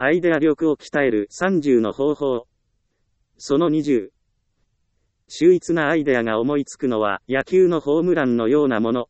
アイデア力を鍛える30の方法。その20。秀逸なアイデアが思いつくのは野球のホームランのようなもの。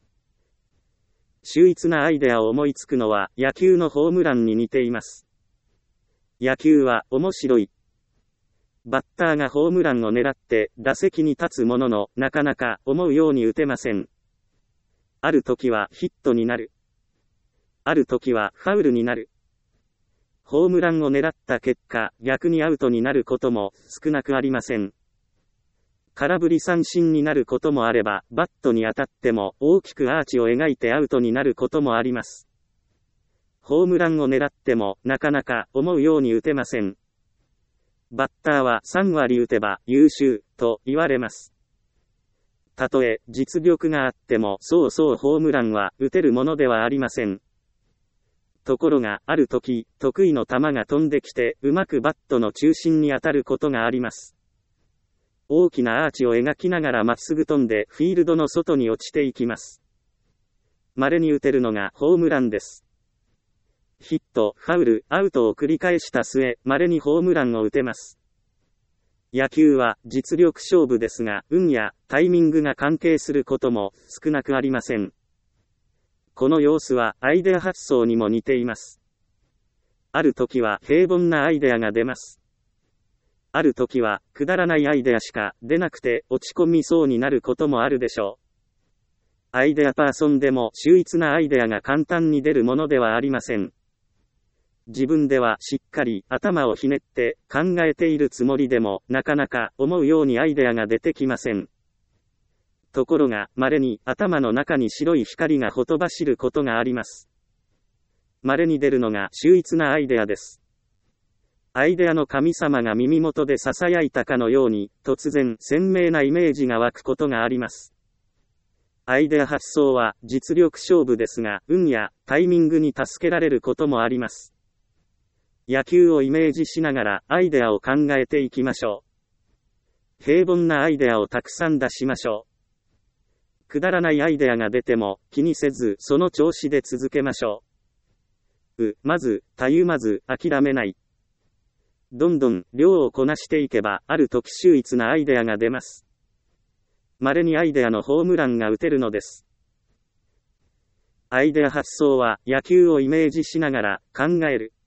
秀逸なアイデアを思いつくのは野球のホームランに似ています。野球は面白い。バッターがホームランを狙って打席に立つものの、なかなか思うように打てません。ある時はヒットになる。ある時はファウルになる。ホームランを狙った結果、逆にアウトになることも少なくありません。空振り三振になることもあれば、バットに当たっても大きくアーチを描いてアウトになることもあります。ホームランを狙っても、なかなか思うように打てません。バッターは3割打てば優秀と言われます。たとえ実力があってもそうそうホームランは打てるものではありません。ところがある時、得意の球が飛んできてうまくバットの中心に当たることがあります。大きなアーチを描きながらまっすぐ飛んでフィールドの外に落ちていきます。稀に打てるのがホームランです。ヒット、ファウル、アウトを繰り返した末、稀にホームランを打てます。野球は実力勝負ですが、運やタイミングが関係することも少なくありません。この様子はアイデア発想にも似ています。ある時は平凡なアイデアが出ます。ある時はくだらないアイデアしか出なくて落ち込みそうになることもあるでしょう。アイデアパーソンでも秀逸なアイデアが簡単に出るものではありません。自分ではしっかり頭をひねって考えているつもりでもなかなか思うようにアイデアが出てきません。ところが稀に頭の中に白い光がほとばしることがあります。稀に出るのが秀逸なアイデアです。アイデアの神様が耳元で囁いたかのように突然鮮明なイメージが湧くことがあります。アイデア発想は実力勝負ですが、運やタイミングに助けられることもあります。野球をイメージしながらアイデアを考えていきましょう。平凡なアイデアをたくさん出しましょう。くだらないアイデアが出ても気にせずその調子で続けましょう。まず、たゆまず諦めない。どんどん量をこなしていけばある時秀逸なアイデアが出ます。稀にアイデアのホームランが打てるのです。アイデア発想は野球をイメージしながら考える。